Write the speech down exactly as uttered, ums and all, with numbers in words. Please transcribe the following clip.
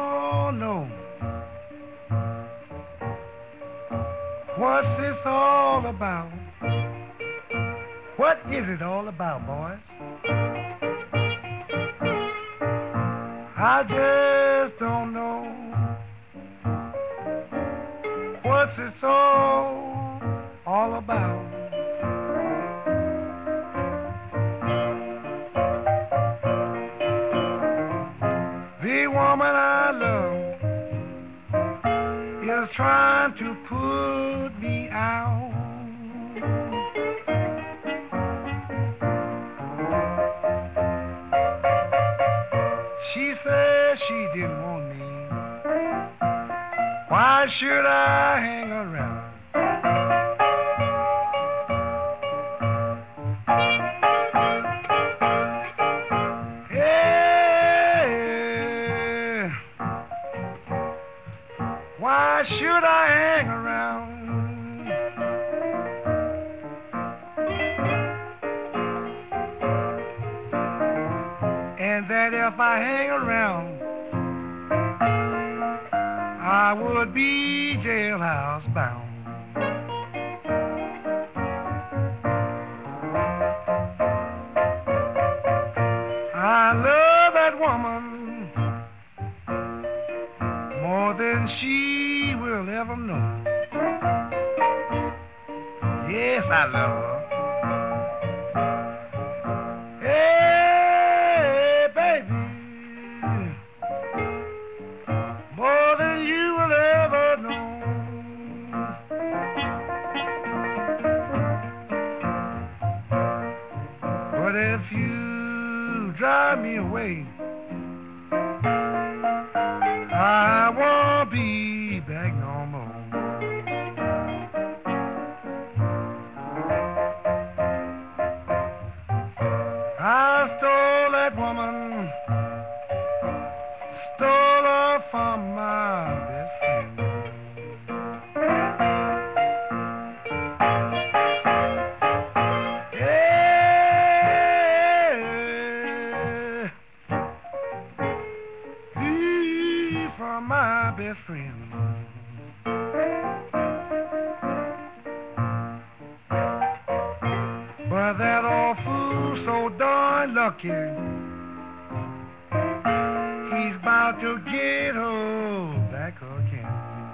don't know what's this all about. What is it all about, boys? I just don't know what's it all, all about. The woman I love is trying to put me out. She said she didn't want me. Why should I hang around? Yeah. Why should I hang around? And that if I hang around, I would be jailhouse bound. I love that woman more than she will ever know. Yes, I love her. Hey, baby, more than you will ever know. But if you drive me away, I won't be back no more. I stole that woman, stole her from my best friend. Yeah, leave from my best friend. But that old fool so darn lucky, he's about to get her back again.